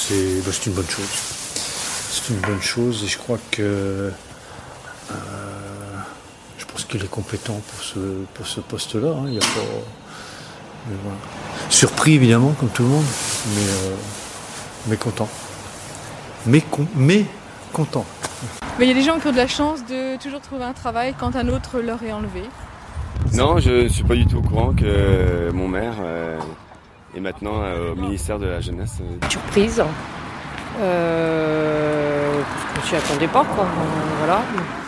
c'est une bonne chose. C'est une bonne chose et je crois que je pense qu'il est compétent pour ce poste-là. Il y a pas, mais voilà. Surpris évidemment comme tout le monde, mais content. Mais content. Mais il y a des gens qui ont de la chance de toujours trouver un travail quand un autre leur est enlevé. Non, je ne suis pas du tout au courant que mon maire est maintenant au ministère de la Jeunesse. Surprise. Parce qu'on s'y attendait pas, quoi. Voilà.